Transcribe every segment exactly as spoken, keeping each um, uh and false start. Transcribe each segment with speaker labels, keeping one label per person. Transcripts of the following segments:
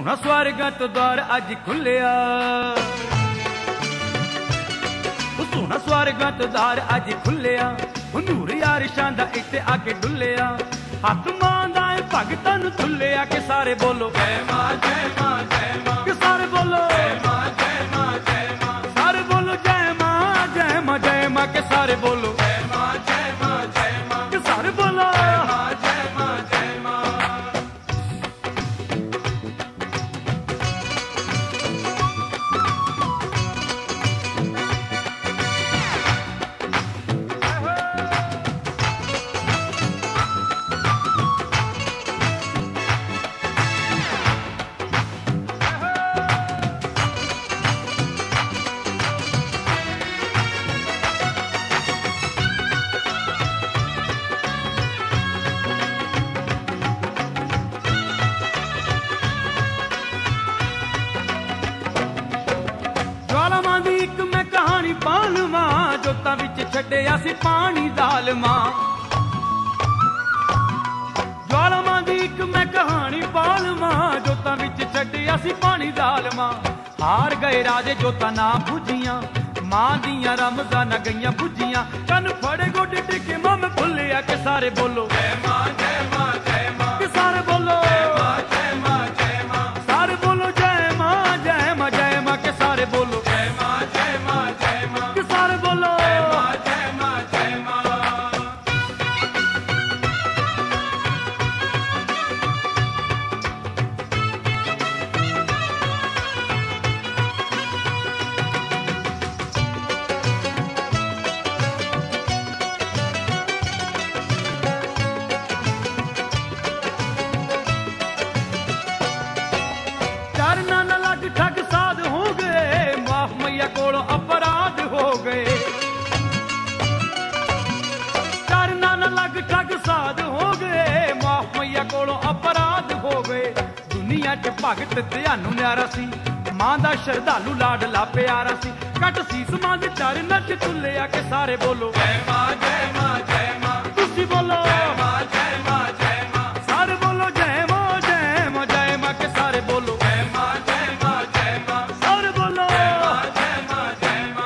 Speaker 1: सोना स्वर्गां तो द्वार अज खुलिया, सोना स्वर्गां तो द्वार अज खुलिया, नूर यारिशां दा इत्ते आके डुलिया, हथ मां दा भगतां नूं तुलिया के सारे बोलो
Speaker 2: जय मां जय मां जय मां,
Speaker 1: के सारे बोलो
Speaker 2: जय मां जय मां जय मां,
Speaker 1: सारे बोलो जय मां जय मां जय मां के सारे बोलो
Speaker 2: जय मां जय मां जय मां,
Speaker 1: के सारे बोलो
Speaker 2: जय मां जय मां जय मां।
Speaker 1: पालमा जोतां विच छड्डिया सी पानी दालमा, ज्वालामां दी इक मैं कहानी पालमा जोतां विच छड्डिया सी पानी दालमा, हार गए राजे जोतां ना बुझियां, मां दियां रमजाना गईयां बुझियां, कन फड़े गोडे टिके मम भुलिया के सारे बोलो
Speaker 2: जय मां जय मां जय मां,
Speaker 1: के सारे बोलो
Speaker 2: जय मां जय मां जय मां,
Speaker 1: सारे बोलो जय मां जय मां जय मां के सारे बोलो
Speaker 2: जय मां जय मां जय मां,
Speaker 1: के सारे बोलो
Speaker 2: जय मां जय मां जय मां।
Speaker 1: चरना न लग ठग साध हो गए, माफ मैया कोलों अपराध हो गए, चरना न लग ठग साध हो गए, माफ मैया कोलों अपराध हो गए, दुनिया च भगत ध्यानू न्यारा सी, मां दा श्रद्धालू लाडला प्यारा सी, कट सीस मां दे चरनां च तुलिया के सारे बोलो
Speaker 2: जय मां जय मां जय मां,
Speaker 1: तुसी बोलो
Speaker 2: जय मां जय मां जय मां,
Speaker 1: सारे बोलो जय मां जय मां जय मां के सारे बोलो
Speaker 2: जय मां जय मां जय मां,
Speaker 1: सारे बोलो
Speaker 2: जय मां जय मां जय मां।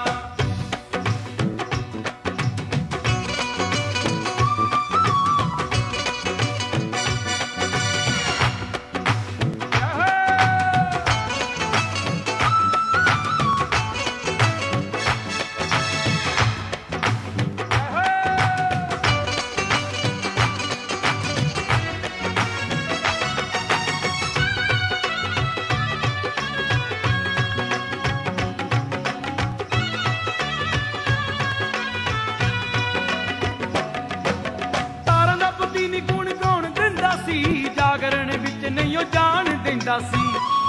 Speaker 1: ਤਾਰਾਂ ਦਾ ਪਤੀ ਨੀ ਗੁਣ ਗਾਉਣ ਦਿੰਦਾ ਸੀ, ਜਾਗਰਣ ਵਿੱਚ ਨਹੀਂ ਉਹ ਜਾਣ ਦਿੰਦਾ ਸੀ,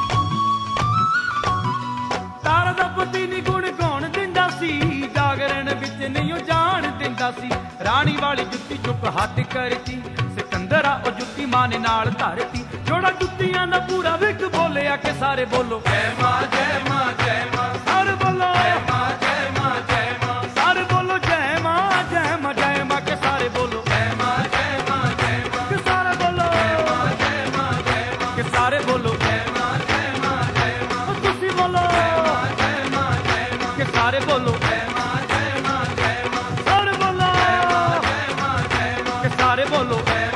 Speaker 1: ਤਾਰਾਂ ਦਾ ਪਤੀ ਨੀ ਗੁਣ ਗਾਉਣ ਦਿੰਦਾ ਸੀ, ਜਾਗਰਣ ਵਿੱਚ ਨਹੀਂ ਉਹ ਜਾਣ ਦਿੰਦਾ ਸੀ, ਰਾਣੀ ਵਾਲੀ ਜੁੱਤੀ ਚੁੱਕ ਹੱਥ ਕਰਤੀ, ਸਿਕੰਦਰਾ ਉਹ ਜੁੱਤੀ ਮਾਂ ਨੇ ਨਾਲ ਧਰਤੀ, ਜੋੜਾ ਜੁੱਤੀਆਂ ਦਾ ਪੂਰਾ ਵਿਕ ਬੋਲਿਆ ਕਿ ਸਾਰੇ ਬੋਲੋ
Speaker 2: जय मां जय मां जय मां,
Speaker 1: ਸਾਰੇ ਬੋਲੋ
Speaker 2: जय मां जय मां जय मां,
Speaker 1: ਸਾਰੇ ਬੋਲੋ ਜੈ ਮਾਂ ਜੈ ਮਾਂ ਜੈ ਮਾਂ ਕੇ ਸਾਰੇ ਬੋਲੋ
Speaker 2: जय मां जय मां जय मां,
Speaker 1: ਕਿ ਸਾਰੇ ਬੋਲੋ
Speaker 2: जय मां जय मां,
Speaker 1: ਕਿ ਸਾਰੇ ਬੋਲੋ
Speaker 2: जय मां जय मां जय मां,
Speaker 1: ਉਹ ਤੁਸੀਂ ਬੋਲੋ
Speaker 2: जय मां जय मां,
Speaker 1: ਕਿ ਸਾਰੇ ਬੋਲੋ
Speaker 2: जय मां जय मां जय मां,
Speaker 1: ਸਾਰੇ ਬੋਲੋ
Speaker 2: जय मां जय मां,
Speaker 1: ਕਿ ਸਾਰੇ ਬੋਲੋ
Speaker 2: जय